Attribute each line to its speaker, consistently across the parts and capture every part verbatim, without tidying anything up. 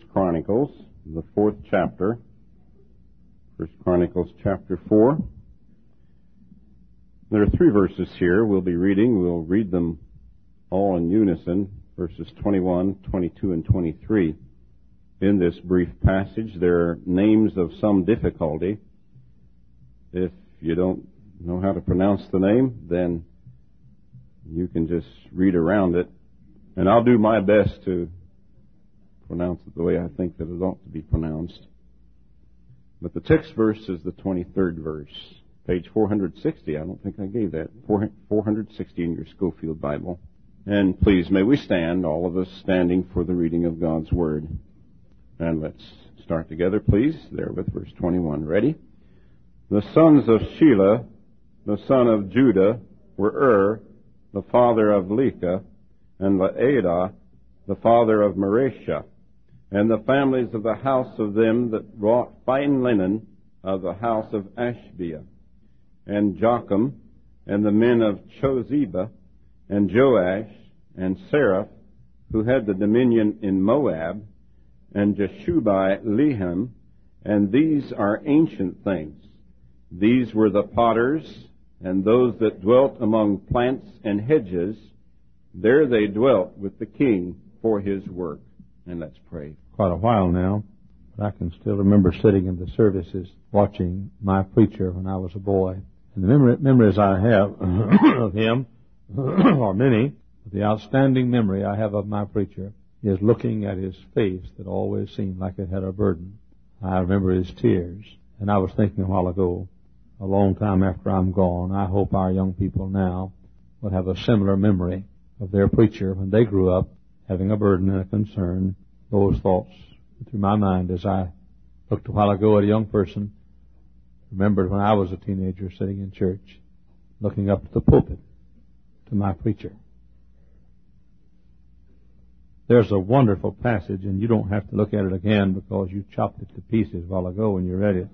Speaker 1: Chronicles, the fourth chapter. First Chronicles chapter four. There are three verses here we'll be reading. We'll read them all in unison, verses twenty-one, twenty-two, and twenty-three. In this brief passage, there are names of some difficulty. If you don't know how to pronounce the name, then you can just read around it. And I'll do my best to pronounce it the way I think that it ought to be pronounced. But the text verse is the twenty-third verse, page four sixty. I don't think I gave that. four sixty in your Schofield Bible. And please, may we stand, all of us standing for the reading of God's Word. And let's start together, please, there with verse twenty-one. Ready? The sons of Shelah, the son of Judah, were Ur, the father of Leka, and Laedah, the father of Mareshah, and the families of the house of them that wrought fine linen of the house of Ashbea, and Jocham, and the men of Chozeba, and Joash, and Seraph, who had the dominion in Moab, and Jeshubai Lehem, and these are ancient things. These were the potters, and those that dwelt among plants and hedges. There they dwelt with the king for his work. And let's pray.
Speaker 2: Quite a while now, but I can still remember sitting in the services watching my preacher when I was a boy. And the memory, memories I have of him are many, but the outstanding memory I have of my preacher is looking at his face that always seemed like it had a burden. I remember his tears, and I was thinking a while ago, a long time after I'm gone, I hope our young people now will have a similar memory of their preacher when they grew up, having a burden and a concern. Those thoughts through my mind as I looked a while ago at a young person, remembered when I was a teenager sitting in church, looking up to the pulpit to my preacher. There's a wonderful passage, and you don't have to look at it again because you chopped it to pieces a while ago when you read it.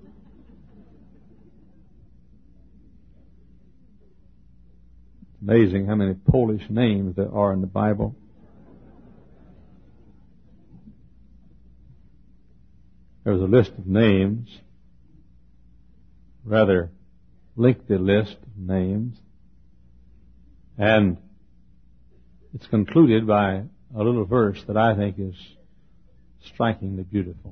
Speaker 2: It's amazing how many Polish names there are in the Bible. There's a list of names, rather lengthy list of names, and it's concluded by a little verse that I think is strikingly beautiful.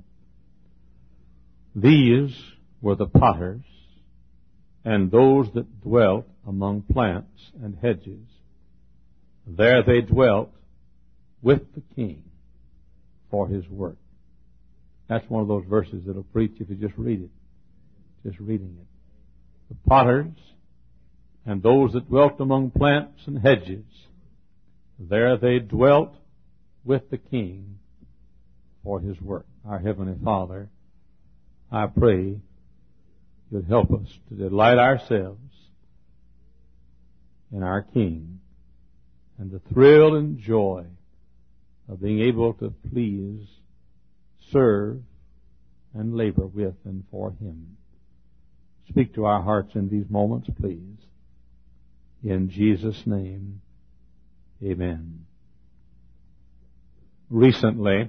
Speaker 2: These were the potters, and those that dwelt among plants and hedges. There they dwelt with the king for his work. That's one of those verses that'll preach if you just read it. Just reading it. The potters and those that dwelt among plants and hedges. There they dwelt with the king for his work. Our Heavenly Father, I pray you'd help us to delight ourselves in our King and the thrill and joy of being able to please, serve, and labor with and for him. Speak to our hearts in these moments, please. In Jesus' name, amen. Recently,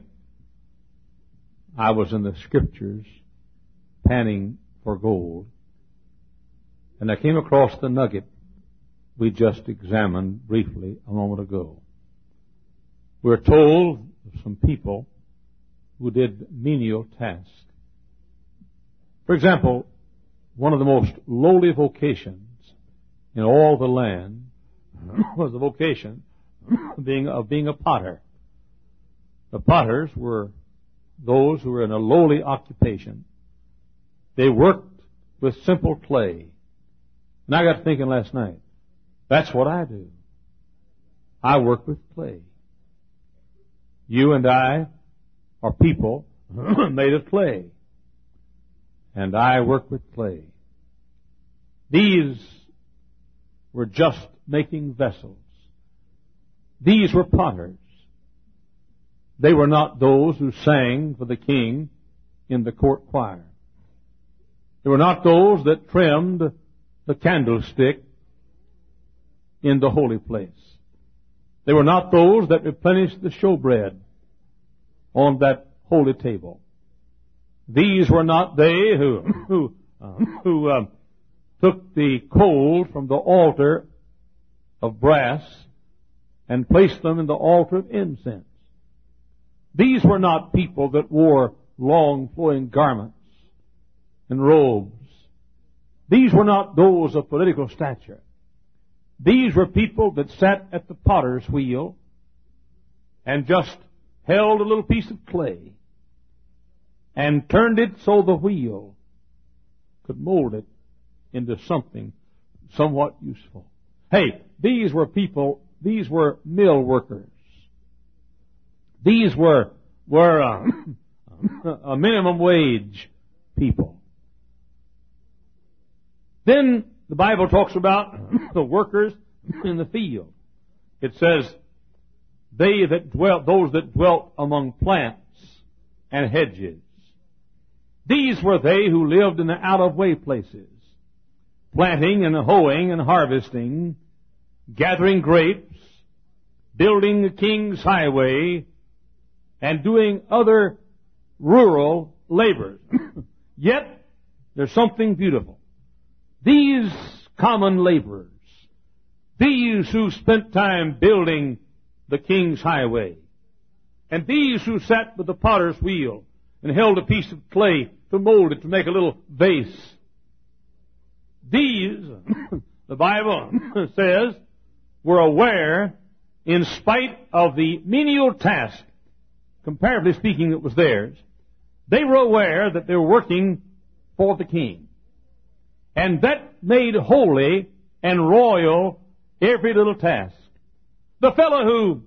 Speaker 2: I was in the Scriptures panning for gold, and I came across the nugget we just examined briefly a moment ago. We're told of some people who did menial tasks. For example, one of the most lowly vocations in all the land was the vocation of being, of being a potter. The potters were those who were in a lowly occupation. They worked with simple clay. And I got thinking last night, that's what I do. I work with clay. You and I are people made of clay. And I work with clay. These were just making vessels. These were potters. They were not those who sang for the king in the court choir. They were not those that trimmed the candlestick in the holy place. They were not those that replenished the showbread on that holy table. These were not they who who um, who um, took the coals from the altar of brass and placed them in the altar of incense. These were not people that wore long flowing garments and robes. These were not those of political stature. These were people that sat at the potter's wheel and just held a little piece of clay and turned it so the wheel could mold it into something somewhat useful. Hey, these were people, these were mill workers. These were, were uh, a minimum wage people. Then the Bible talks about the workers in the field. It says, they that dwelt, those that dwelt among plants and hedges. These were they who lived in the out-of-way places, planting and hoeing and harvesting, gathering grapes, building the king's highway, and doing other rural labors. Yet, there's something beautiful. These common laborers, these who spent time building the king's highway, and these who sat with the potter's wheel and held a piece of clay to mold it to make a little vase, these, the Bible says, were aware, in spite of the menial task, comparatively speaking, that was theirs, they were aware that they were working for the king. And that made holy and royal every little task. The fellow who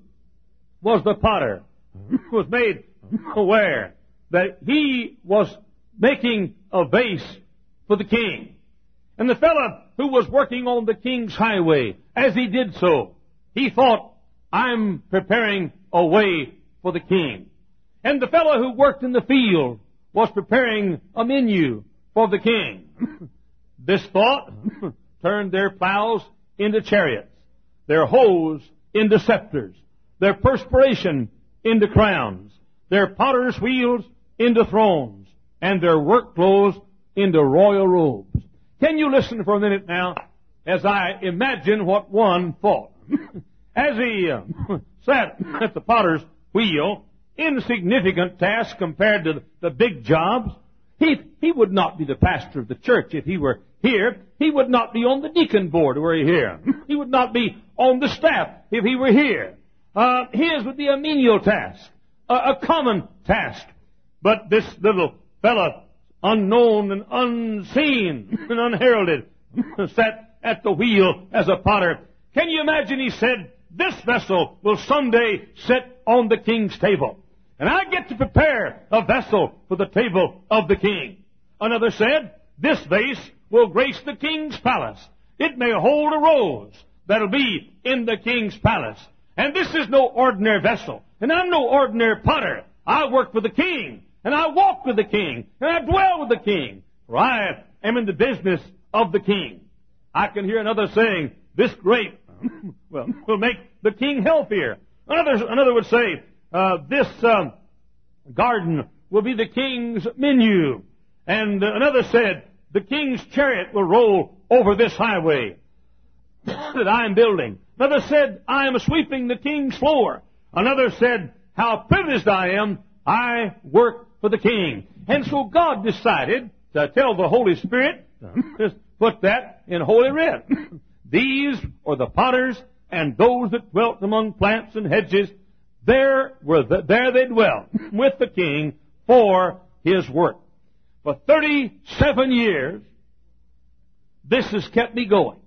Speaker 2: was the potter was made aware that he was making a vase for the king. And the fellow who was working on the king's highway, as he did so, he thought, I'm preparing a way for the king. And the fellow who worked in the field was preparing a menu for the king. This thought turned their plows into chariots, their hoes into scepters, their perspiration into crowns, their potter's wheels into thrones, and their work clothes into royal robes. Can you listen for a minute now as I imagine what one thought? As he uh, sat at the potter's wheel, insignificant task compared to the big jobs. He, he would not be the pastor of the church if he were here. He would not be on the deacon board were he here. He would not be on the staff if he were here. Uh, his would be a menial task, a, a common task. But this little fella, unknown and unseen and unheralded, sat at the wheel as a potter. Can you imagine? He said, this vessel will someday sit on the king's table. And I get to prepare a vessel for the table of the king. Another said, this vase will grace the king's palace. It may hold a rose that'll be in the king's palace. And this is no ordinary vessel. And I'm no ordinary potter. I work for the king. And I walk with the king. And I dwell with the king. For I am in the business of the king. I can hear another saying, this grape well, will make the king healthier. Another, another would say, Uh, this um, garden will be the king's menu. And uh, another said, the king's chariot will roll over this highway that I am building. Another said, I am sweeping the king's floor. Another said, how privileged I am, I work for the king. And so God decided to tell the Holy Spirit, just put that in Holy Writ. These are the potters and those that dwelt among plants and hedges. There were the, there they dwelt with the king for his work. For thirty-seven years, this has kept me going.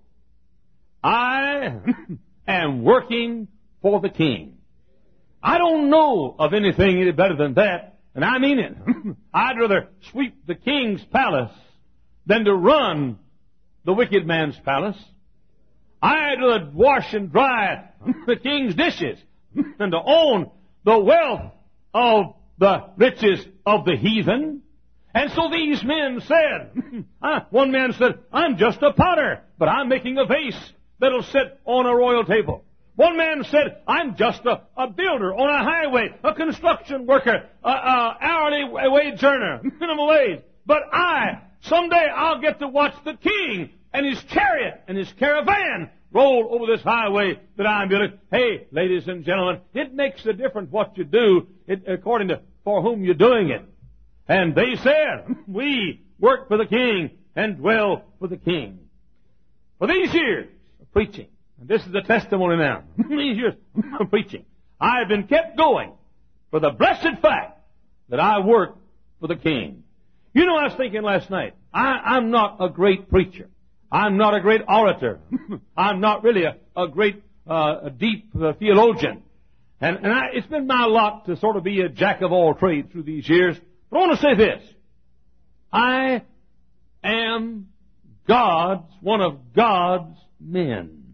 Speaker 2: I am working for the king. I don't know of anything any better than that, and I mean it. I'd rather sweep the king's palace than to run the wicked man's palace. I'd rather wash and dry the king's dishes than to own the wealth of the riches of the heathen. And so these men said, uh, one man said, I'm just a potter, but I'm making a vase that'll sit on a royal table. One man said, I'm just a, a builder on a highway, a construction worker, a, a hourly wage earner, minimum wage. But I, someday I'll get to watch the king and his chariot and his caravan roll over this highway that I'm building. Hey, ladies and gentlemen, it makes a difference what you do it, according to for whom you're doing it. And they said, we work for the king and dwell for the king. For these years of preaching, and this is the testimony now, these years of preaching, I have been kept going for the blessed fact that I work for the king. You know, I was thinking last night, I, I'm not a great preacher. I'm not a great orator. I'm not really a, a great, uh, a deep uh, theologian. And, and I, it's been my lot to sort of be a jack of all trades through these years. But I want to say this. I am God's, one of God's men.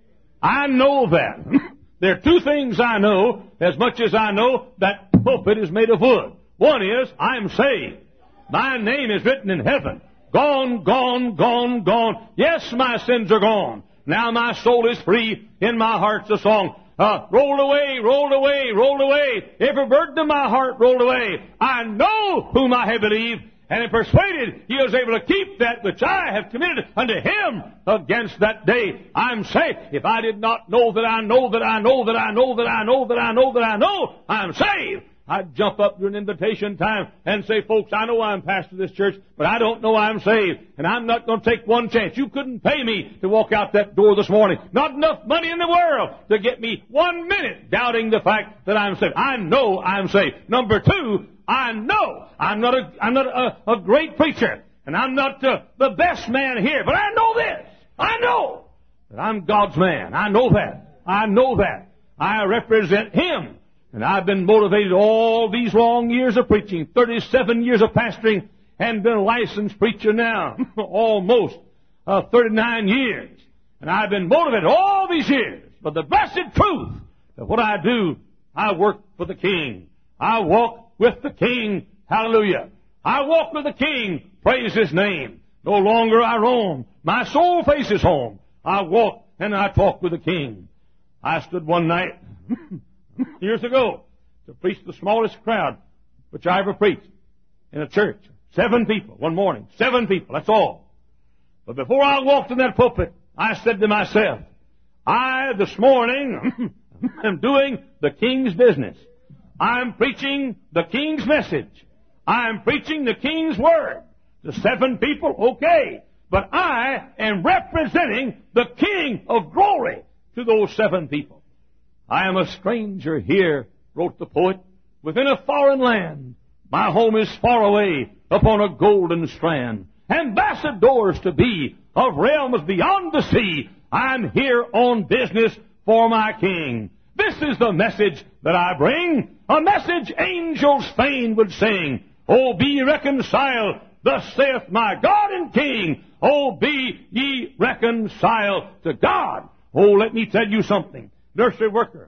Speaker 2: I know that. There are two things I know as much as I know that pulpit is made of wood. One is, I am saved. My name is written in heaven. Gone, gone, gone, gone. Yes, my sins are gone. Now my soul is free. In my heart's a song. Uh, rolled away, rolled away, rolled away. Every burden of my heart rolled away. I know whom I have believed, and am persuaded He is able to keep that which I have committed unto Him against that day. I'm saved. If I did not know that I know that I know that I know that I know that I know that I know I'm saved, I'd jump up during invitation time and say, folks, I know I'm pastor of this church, but I don't know I'm saved, and I'm not going to take one chance. You couldn't pay me to walk out that door this morning. Not enough money in the world to get me one minute doubting the fact that I'm saved. I know I'm saved. Number two, I know I'm not a, I'm not a, a great preacher, and I'm not uh, the best man here, but I know this. I know that I'm God's man. I know that. I know that. I represent Him. And I've been motivated all these long years of preaching, thirty-seven years of pastoring, and been a licensed preacher now, almost uh, thirty-nine years. And I've been motivated all these years. But the blessed truth that what I do, I work for the King. I walk with the King. Hallelujah. I walk with the King. Praise His name. No longer I roam. My soul faces home. I walk and I talk with the King. I stood one night years ago to preach the smallest crowd which I ever preached in a church. Seven people one morning. Seven people. That's all. But before I walked in that pulpit, I said to myself, I this morning am doing the King's business. I'm preaching the King's message. I'm preaching the King's word. The seven people, okay. But I am representing the King of glory to those seven people. I am a stranger here, wrote the poet, within a foreign land. My home is far away upon a golden strand. Ambassadors to be of realms beyond the sea. I'm here on business for my King. This is the message that I bring, a message angels fain would sing. Oh, be ye reconciled, thus saith my God and King. Oh, be ye reconciled to God. Oh, let me tell you something. Nursery worker.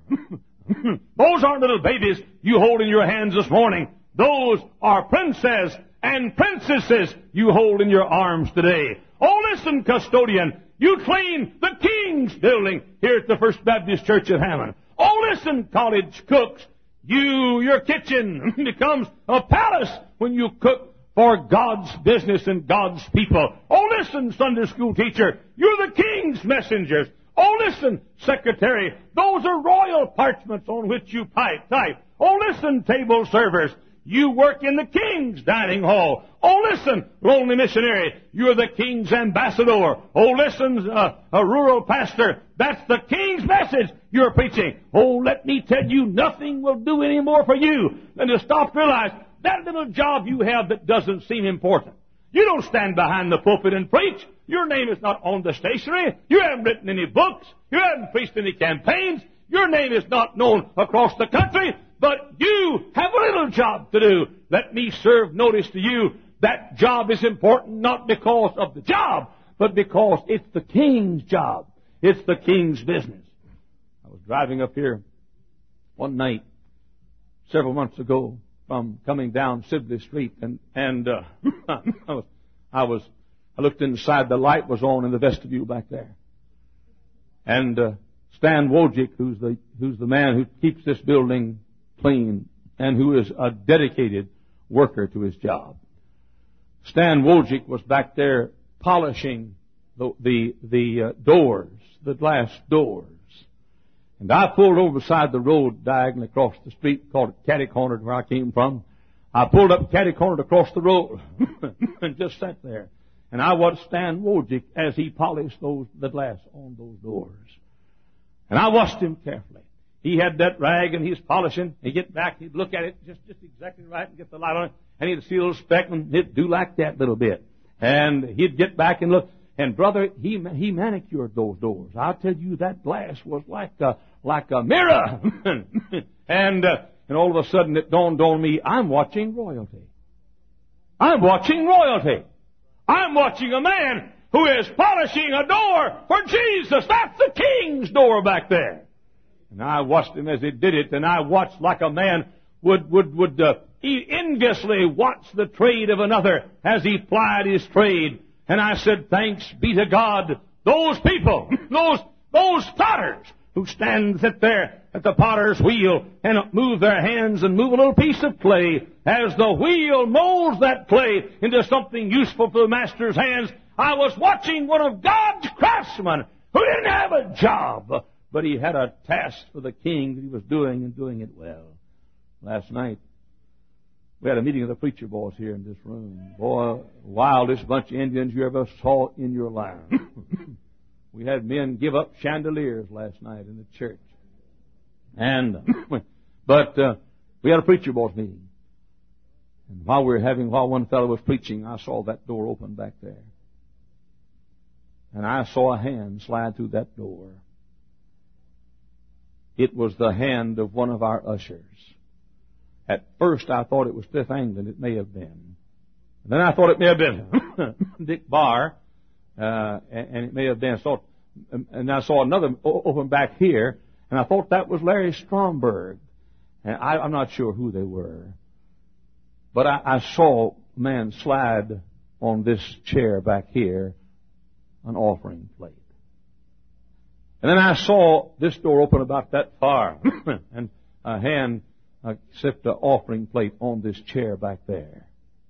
Speaker 2: Those aren't little babies you hold in your hands this morning. Those are princes and princesses you hold in your arms today. Oh, listen, custodian. You clean the King's building here at the First Baptist Church at Hammond. Oh, listen, college cooks. You, your kitchen becomes a palace when you cook for God's business and God's people. Oh, listen, Sunday school teacher. You're the King's messengers. Oh, listen, secretary, those are royal parchments on which you type. Oh, listen, table servers, you work in the King's dining hall. Oh, listen, lonely missionary, you're the King's ambassador. Oh, listen, uh, a rural pastor, that's the King's message you're preaching. Oh, let me tell you, nothing will do any more for you than to stop to realize that little job you have that doesn't seem important. You don't stand behind the pulpit and preach. Your name is not on the stationery. You haven't written any books. You haven't preached any campaigns. Your name is not known across the country. But you have a little job to do. Let me serve notice to you. That job is important not because of the job, but because it's the King's job. It's the King's business. I was driving up here one night several months ago from coming down Sibley Street, and and uh, I was, I was, I looked inside. The light was on in the vestibule back there, and uh, Stan Wojcik, who's the, who's the man who keeps this building clean and who is a dedicated worker to his job. Stan Wojcik was back there polishing the, the, the uh, doors, the glass doors. And I pulled over beside the road diagonally across the street, called it Catty Cornered where I came from. I pulled up Catty Cornered across the road and just sat there. And I watched Stan Wojcik as he polished those, the glass on those doors. And I watched him carefully. He had that rag and he's polishing. He'd get back, he'd look at it just, just exactly right and get the light on it. And he'd see a little speck and he'd do like that little bit. And he'd get back and look. And brother, he, he manicured those doors. I'll tell you, that glass was like a, like a mirror. and, uh, and all of a sudden it dawned on me, I'm watching royalty. I'm watching royalty. I'm watching a man who is polishing a door for Jesus. That's the King's door back there. And I watched him as he did it, and I watched like a man would, would, would, uh, he enviously watch the trade of another as he plied his trade. And I said, thanks be to God, those people, those, those potters who stand sit there at the potter's wheel and move their hands and move a little piece of clay as the wheel molds that clay into something useful for the master's hands. I was watching one of God's craftsmen who didn't have a job, but he had a task for the King that he was doing and doing it well. Last night, we had a meeting of the preacher boys here in this room. Boy, wildest bunch of Indians you ever saw in your life. We had men give up chandeliers last night in the church. And, but, uh, we had a preacher boys meeting. And while we were having, while one fellow was preaching, I saw that door open back there. And I saw a hand slide through that door. It was the hand of one of our ushers. At first I thought it was Fifth England. It may have been. And then I thought it may have been Dick Barr. Uh, and, and it may have been. So, and I saw another open back here. And I thought that was Larry Stromberg. And I, I'm not sure who they were. But I, I saw a man slide on this chair back here an offering plate. And then I saw this door open about that far. And a hand uh, sipped an offering plate on this chair back there.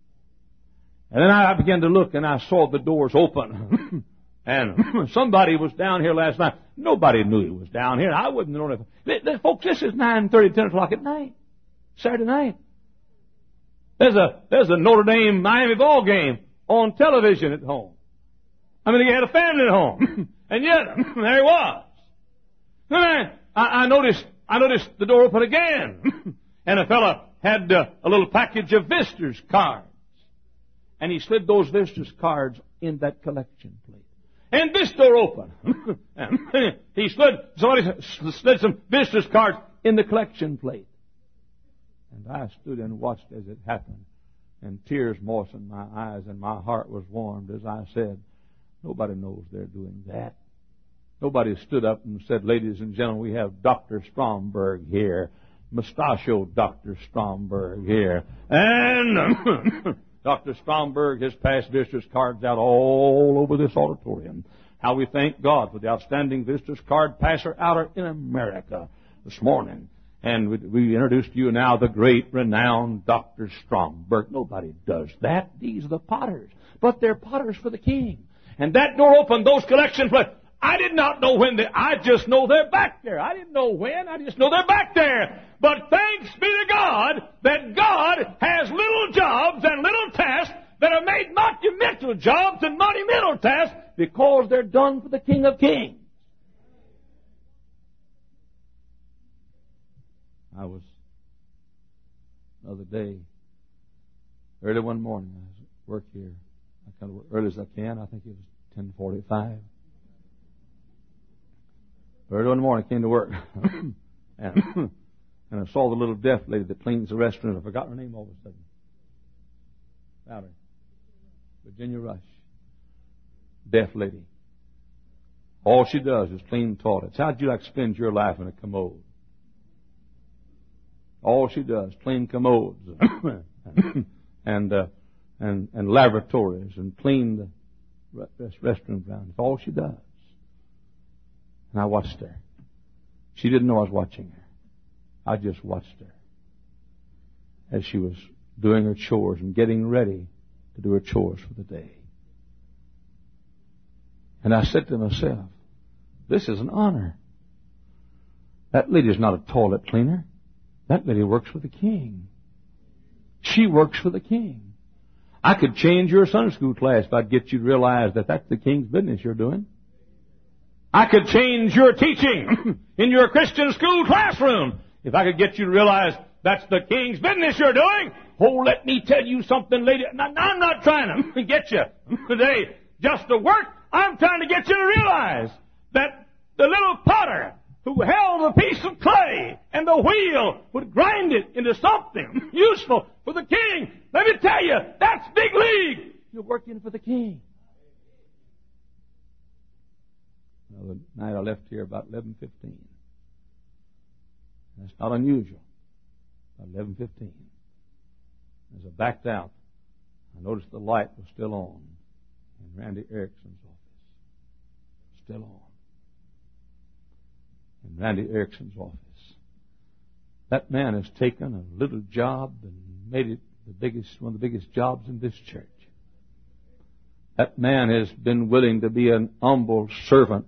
Speaker 2: And then I began to look and I saw the doors open. And somebody was down here last night. Nobody knew he was down here. I wouldn't know if... Folks, this is nine thirty, ten o'clock at night. Saturday night. There's a, there's a Notre Dame Miami ball game on television at home. I mean, he had a family at home. And yet, there he was. Then I, I noticed, I noticed the door open again. And a fellow had uh, a little package of visitors cards. And he slid those visitors cards in that collection plate. And this door open. And he slid, somebody slid some visitors cards in the collection plate. And I stood and watched as it happened. And tears moistened my eyes and my heart was warmed as I said, nobody knows they're doing that. Nobody stood up and said, ladies and gentlemen, we have Doctor Stromberg here. Mustachio Doctor Stromberg here. And Doctor Stromberg has passed visitors cards out all over this auditorium. How we thank God for the outstanding visitors card passer outer in America this morning. And we, we introduce to you now the great, renowned Doctor Stromberg. Nobody does that. These are the potters. But they're potters for the King. And that door opened, those collection plates. I did not know when they, I just know they're back there. I didn't know when, I just know they're back there. But thanks be to God that God has little jobs and little tasks that are made monumental jobs and monumental tasks because they're done for the King of Kings. I was, the other day, early one morning, I was at work here. I kind of work early as I can. I think it was ten forty-five. Early one morning, I came to work. and, and I saw the little deaf lady that cleans the restaurant. I forgot her name all of a sudden. Valerie. Virginia Rush. Deaf lady. All she does is clean toilets. How'd you like to spend your life in a commode? All she does, clean commodes and uh, and and lavatories and clean the restroom ground. That's all she does. And I watched her. She didn't know I was watching her. I just watched her as she was doing her chores and getting ready to do her chores for the day. And I said to myself, this is an honor. That lady's not a toilet cleaner. That lady works for the king. She works for the king. I could change your Sunday school class if I'd get you to realize that that's the king's business you're doing. I could change your teaching in your Christian school classroom if I could get you to realize that's the king's business you're doing. Oh, let me tell you something, lady. Now, I'm not trying to get you today just to work. I'm trying to get you to realize that the little potter who held a piece of clay and the wheel would grind it into something useful for the king. Let me tell you, that's big league. You're working for the king. Well, the night I left here about eleven fifteen. That's not unusual. About eleven fifteen. As I backed out, I noticed the light was still on in Randy Erickson's office. Still on. In Randy Erickson's office. That man has taken a little job and made it the biggest, one of the biggest jobs in this church. That man has been willing to be an humble servant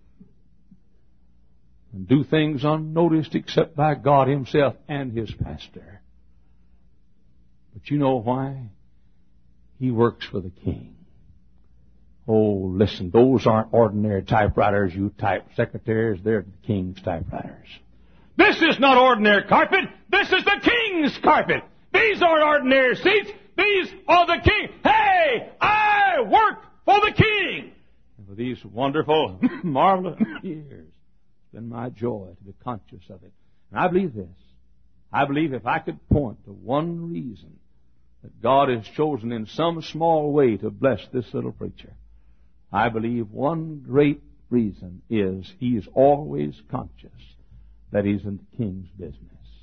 Speaker 2: and do things unnoticed except by God Himself and His pastor. But you know why? He works for the king. Oh, listen, those aren't ordinary typewriters you type secretaries. They're the king's typewriters. This is not ordinary carpet. This is the king's carpet. These aren't ordinary seats. These are the king. Hey, I work for the king. And for these wonderful, marvelous years, it's been my joy to be conscious of it. And I believe this. I believe if I could point to one reason that God has chosen in some small way to bless this little preacher, I believe one great reason is he is always conscious that he's in the king's business.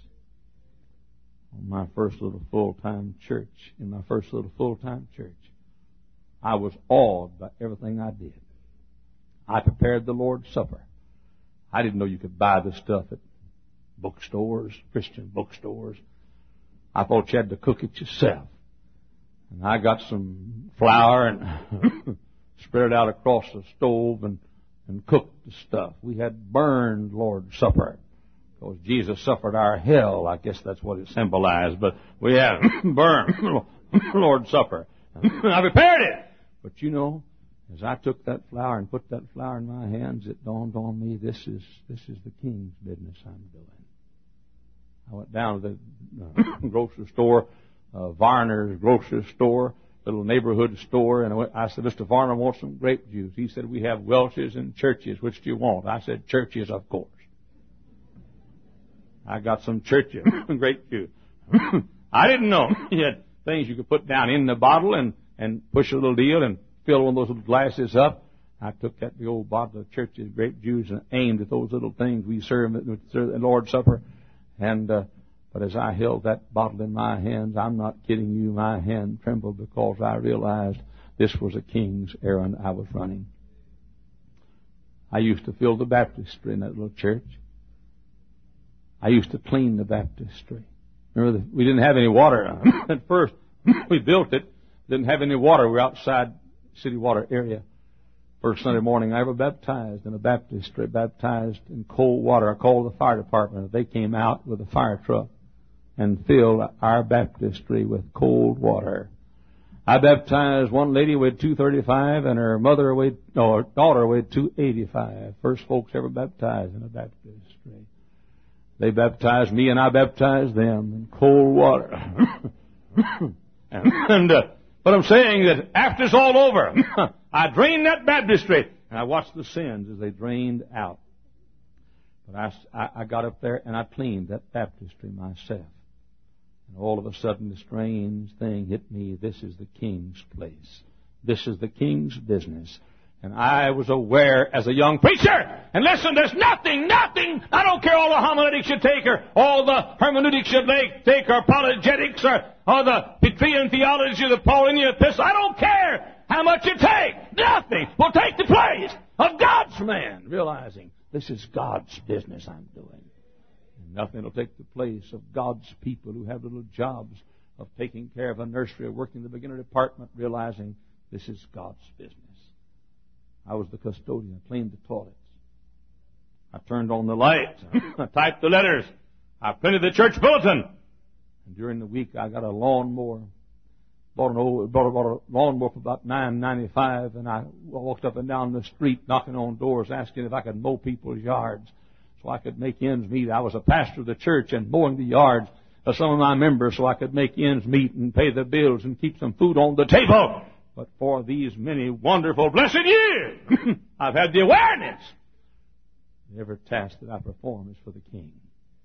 Speaker 2: On my first little full-time church, in my first little full-time church, I was awed by everything I did. I prepared the Lord's Supper. I didn't know you could buy this stuff at bookstores, Christian bookstores. I thought you had to cook it yourself. And I got some flour and spread it out across the stove and, and cooked the stuff. We had burned Lord's Supper. Because Jesus suffered our hell. I guess that's what it symbolized. But we had burned Lord's Supper. I prepared it. But you know, as I took that flour and put that flour in my hands, it dawned on me, this is this is the king's business I'm doing. I went down to the uh, grocery store, uh, Varner's grocery store, little neighborhood store, and I, went, I said, Mister Varner, I want some grape juice. He said, we have Welch's and Church's. Which do you want? I said, Church's, of course. I got some Church's grape juice. I didn't know you had things you could put down in the bottle and, and push a little deal and fill one of those little glasses up. I took that big old bottle of Church's grape juice and aimed at those little things we serve at the Lord's Supper. And, uh, but as I held that bottle in my hands, I'm not kidding you, my hand trembled because I realized this was a king's errand I was running. I used to fill the baptistry in that little church. I used to clean the baptistry. Remember, the, we didn't have any water at first. We built it, didn't have any water. We were outside city water area. First Sunday morning I ever baptized in a baptistry, baptized in cold water. I called the fire department. They came out with a fire truck and filled our baptistry with cold water. I baptized one lady who weighed two thirty-five and her mother weighed, no, her daughter weighed two eighty-five. First folks ever baptized in a baptistry. They baptized me and I baptized them in cold water. and, and uh, but I'm saying that after it's all over, I drained that baptistry and I watched the sins as they drained out. But I, I, I got up there and I cleaned that baptistry myself. And all of a sudden the strange thing hit me. This is the king's place. This is the king's business. And I was aware as a young preacher. And listen, there's nothing, nothing. I don't care all the homiletics you take or all the hermeneutics you take or apologetics or, or the Petrean theology or the Pauline epistle. I don't care how much you take. Nothing will take the place of God's man. Realizing This is God's business I'm doing. And nothing will take the place of God's people who have little jobs of taking care of a nursery or working in the beginner department, realizing this is God's business. I was the custodian, cleaned the toilets. I turned on the light. I typed the letters. I printed the church bulletin. And during the week, I got a lawnmower. Bought an old, bought a, bought a lawnmower for about nine ninety-five, and I walked up and down the street knocking on doors, asking if I could mow people's yards so I could make ends meet. I was a pastor of the church and mowing the yards of some of my members so I could make ends meet and pay the bills and keep some food on the table. But for these many wonderful, blessed years, I've had the awareness that every task that I perform is for the King.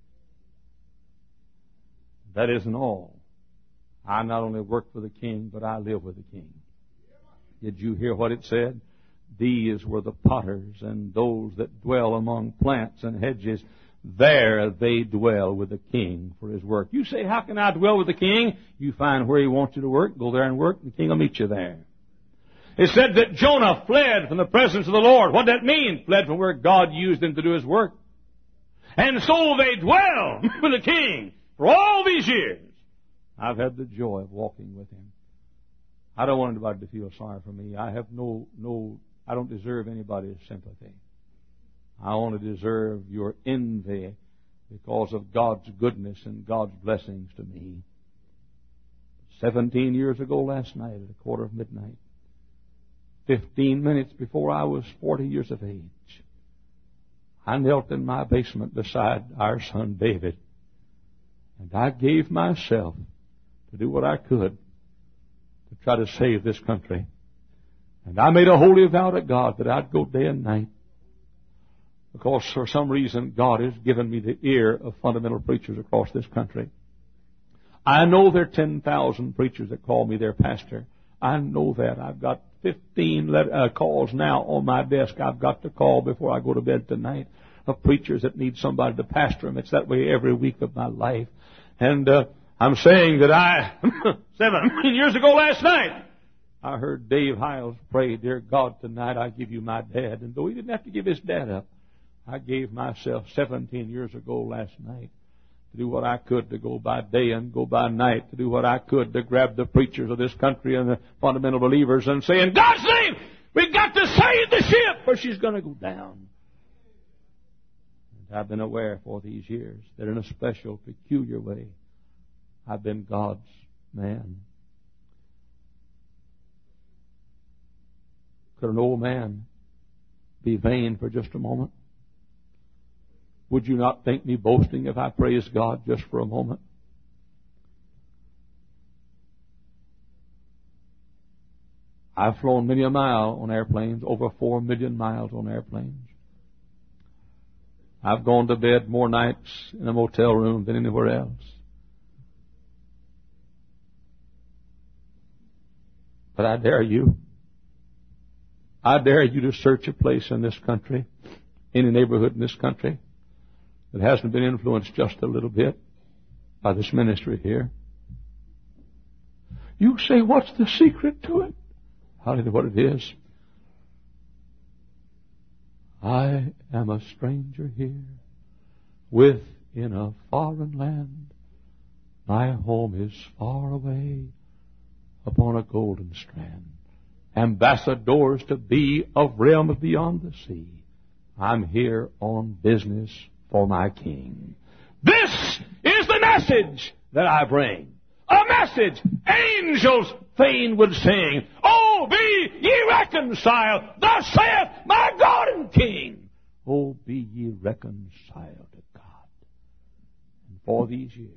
Speaker 2: That isn't all. I not only work for the King, but I live with the King. Did you hear what it said? These were the potters, and those that dwell among plants and hedges, there they dwell with the King for his work. You say, how can I dwell with the King? You find where he wants you to work, go there and work, and the King will meet you there. It said that Jonah fled from the presence of the Lord. What did that mean? Fled from where God used him to do his work. And so they dwell with the King for all these years. I've had the joy of walking with him. I don't want anybody to feel sorry for me. I have no, no, I don't deserve anybody's sympathy. I only deserve your envy because of God's goodness and God's blessings to me. Seventeen years ago last night at a quarter of midnight, fifteen minutes before I was forty years of age, I knelt in my basement beside our son David, and I gave myself to do what I could to try to save this country. And I made a holy vow to God that I'd go day and night, because for some reason God has given me the ear of fundamental preachers across this country. I know there are ten thousand preachers that call me their pastor. I know that. I've got fifteen let, uh, calls now on my desk I've got to call before I go to bed tonight of preachers that need somebody to pastor them. It's that way every week of my life. And uh, I'm saying that I, seventeen years ago last night, I heard Dave Hiles pray, dear God, tonight I give you my dad. And though he didn't have to give his dad up, I gave myself seventeen years ago last night to do what I could to go by day and go by night, to do what I could to grab the preachers of this country and the fundamental believers and say, in God's name, we've got to save the ship or she's going to go down. And I've been aware for these years that in a special, peculiar way, I've been God's man. Could an old man be vain for just a moment? Would you not think me boasting if I praise God just for a moment? I've flown many a mile on airplanes, over four million miles on airplanes. I've gone to bed more nights in a motel room than anywhere else. But I dare you, I dare you to search a place in this country, any neighborhood in this country, that hasn't been influenced just a little bit by this ministry here. You say, what's the secret to it? I'll tell you what it is. I am a stranger here within a foreign land. My home is far away upon a golden strand. Ambassadors to be of realms beyond the sea. I'm here on business for my King. This is the message that I bring. A message angels fain would sing. Oh, be ye reconciled. Thus saith my God and King. Oh, be ye reconciled to God. And for these years,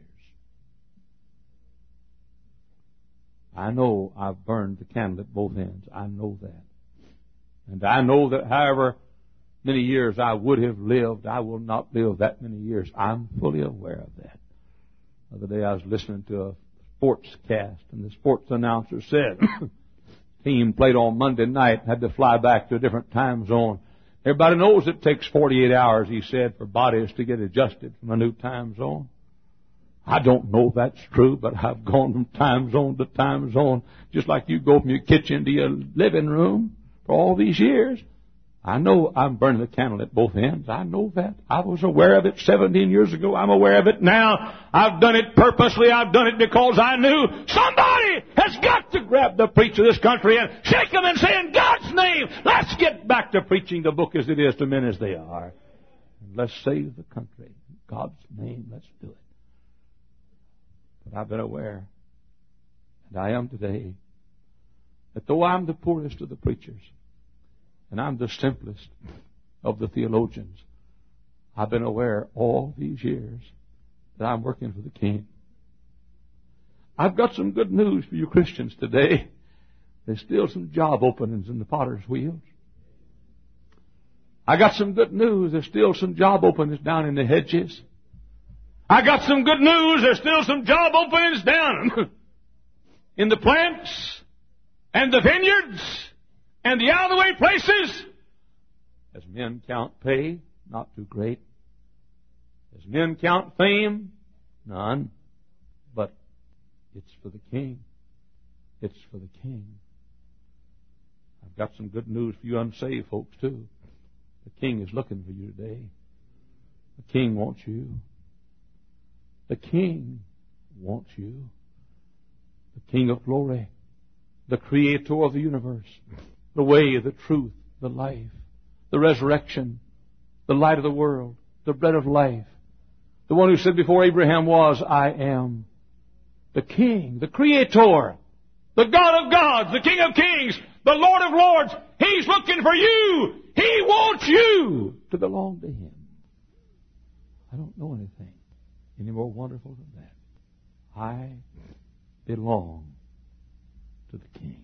Speaker 2: I know I've burned the candle at both ends. I know that. And I know that however many years I would have lived, I will not live that many years. I'm fully aware of that. The other day I was listening to a sports cast, and the sports announcer said, team played on Monday night, had to fly back to a different time zone. Everybody knows it takes forty-eight hours, he said, for bodies to get adjusted from a new time zone. I don't know if that's true, but I've gone from time zone to time zone, just like you go from your kitchen to your living room for all these years. I know I'm burning the candle at both ends. I know that. I was aware of it seventeen years ago. I'm aware of it now. I've done it purposely. I've done it because I knew somebody has got to grab the preacher of this country and shake him and say, in God's name, let's get back to preaching the book as it is to men as they are. And let's save the country. In God's name, let's do it. But I've been aware, and I am today, that though I'm the poorest of the preachers, and I'm the simplest of the theologians, I've been aware all these years that I'm working for the King. I've got some good news for you Christians today. There's still some job openings in the potter's wheels. I got some good news. There's still some job openings down in the hedges. I got some good news. There's still some job openings down in the plants and the vineyards and the out-of-the-way places. As men count pay, not too great. As men count fame, none. But it's for the King. It's for the King. I've got some good news for you unsaved folks, too. The King is looking for you today. The King wants you. The King wants you. The King of glory. The Creator of the universe. The way, the truth, the life, the resurrection, the light of the world, the bread of life. The one who said before Abraham was, I am. The King, the Creator, the God of gods, the King of kings, the Lord of lords. He's looking for you. He wants you to belong to Him. I don't know anything any more wonderful than that. I belong to the King.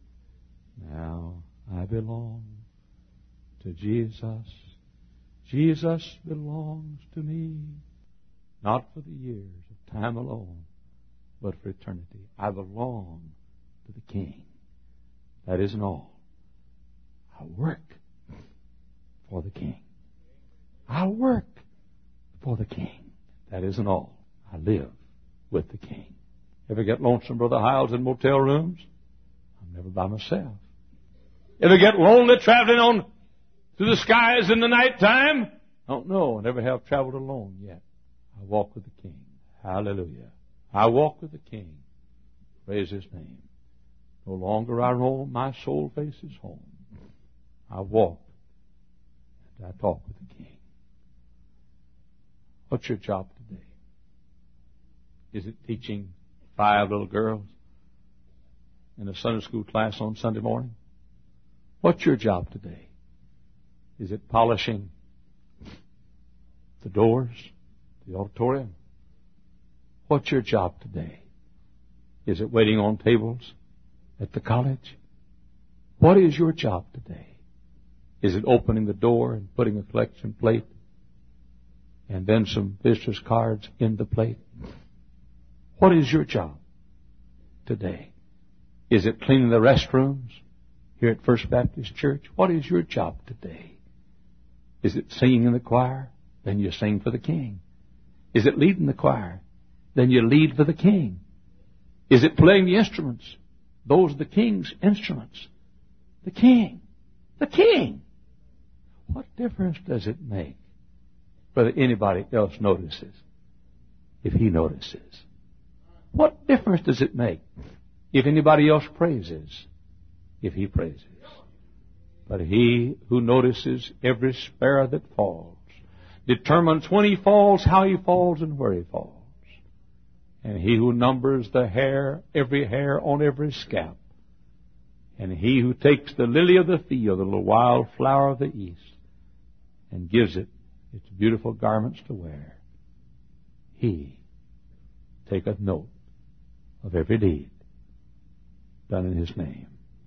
Speaker 2: Now I belong to Jesus. Jesus belongs to me, not for the years of time alone, but for eternity. I belong to the King. That isn't all. I work for the King. I work for the King. That isn't all. I live with the King. Ever get lonesome, Brother Hiles, in motel rooms? I'm never by myself. Ever get lonely traveling on through the skies in the night time? Don't know. I never have traveled alone yet. I walk with the King. Hallelujah. I walk with the King. Praise His name. No longer I roam, my soul faces home. I walk and I talk with the King. What's your job today? Is it teaching five little girls in a Sunday school class on Sunday morning? What's your job today? Is it polishing the doors, the auditorium? What's your job today? Is it waiting on tables at the college? What is your job today? Is it opening the door and putting a collection plate and then some visitors' cards in the plate? What is your job today? Is it cleaning the restrooms here at First Baptist Church? What is your job today? Is it singing in the choir? Then you sing for the King. Is it leading the choir? Then you lead for the King. Is it playing the instruments? Those are the King's instruments. The King. The King. What difference does it make whether anybody else notices if He notices? What difference does it make if anybody else praises if He praises? But He who notices every sparrow that falls determines when he falls, how he falls, and where he falls. And He who numbers the hair, every hair on every scalp, and He who takes the lily of the field, the little wild flower of the east, and gives it its beautiful garments to wear, He taketh note of every deed done in His name.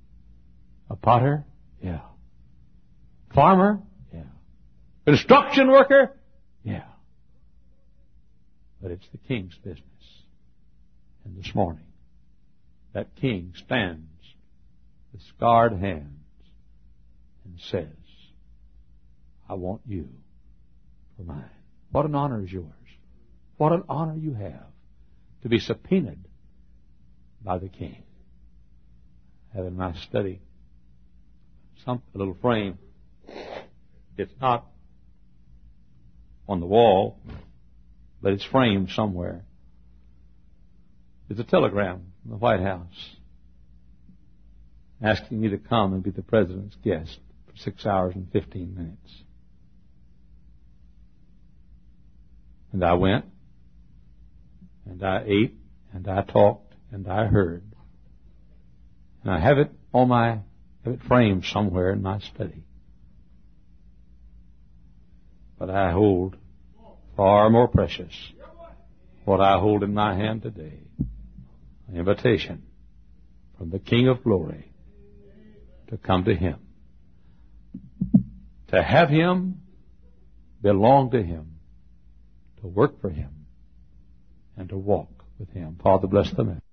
Speaker 2: A potter? Yeah. Farmer? Yeah. Construction worker? Yeah. But it's the King's business. And this morning, that King stands with scarred hands and says, I want you for mine. What an honor is yours. What an honor you have to be subpoenaed by the King. I have in my study some a little frame It's not on the wall, but it's framed somewhere. It's a telegram from the White House asking me to come and be the President's guest for six hours and fifteen minutes. And I went, and I ate, and I talked, and I heard. And I have it on my, have it framed somewhere in my study. But I hold far more precious what I hold in my hand today. An invitation from the King of Glory to come to Him. To have Him, belong to Him, to work for Him, and to walk with Him. Father, bless the man.